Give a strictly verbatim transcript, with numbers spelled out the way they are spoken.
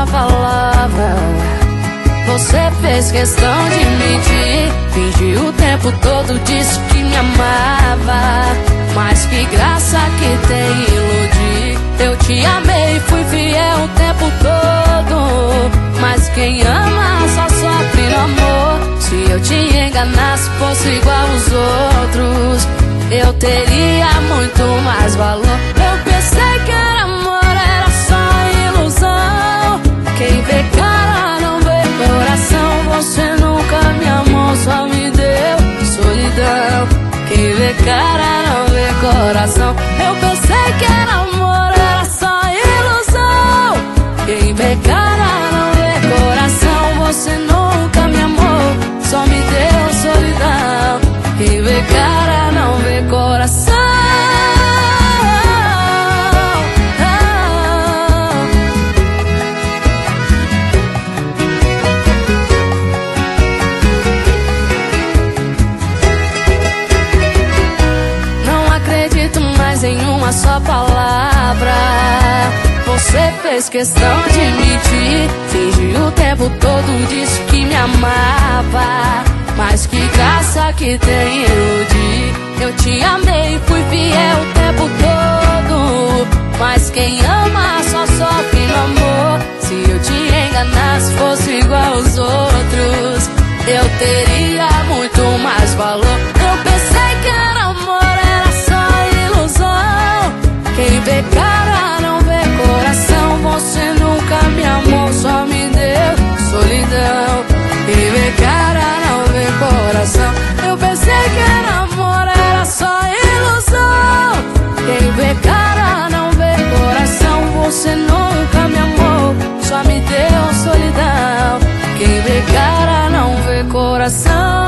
palavra. Você fez questão de mentir, fingiu o tempo todo, disse que me amava. Mas que graça que tem iludir. Eu te amei, fui fiel o tempo todo. Mas quem ama só sofre no amor. Se eu te enganasse, fosse igual aos outros, eu teria muito mais valor. Eu pensei que era amor, era só ilusão. Quem vê cara não vê coração. Você nunca me amou, só me deu solidão. Quem vê cara não vê coração. Eu pensei que era amor, era só ilusão. Quem vê cara não vê coração. Você nunca me amou, só me deu solidão. Quem vê cara não vê coração. Não acredito mais em uma só palavra. Você fez questão de mentir, fingiu o tempo todo, disse que me amava. Mas que graça que tem iludir. Eu te amei, fui fiel o tempo todo. Mas quem ama só sofre no amor. Se eu te enganasse, fosse igual aos outros, eu teria muito mais valor. Eu pensei que era amor, era só ilusão. Quem vê cara não vê coração. Você nunca me amou, só me deu solidão. Quem vê cara não vê coração. Eu pensei que era amor, era só ilusão. Quem vê cara não vê coração. Você nunca me amou, só me deu solidão. Quem vê cara não vê coração.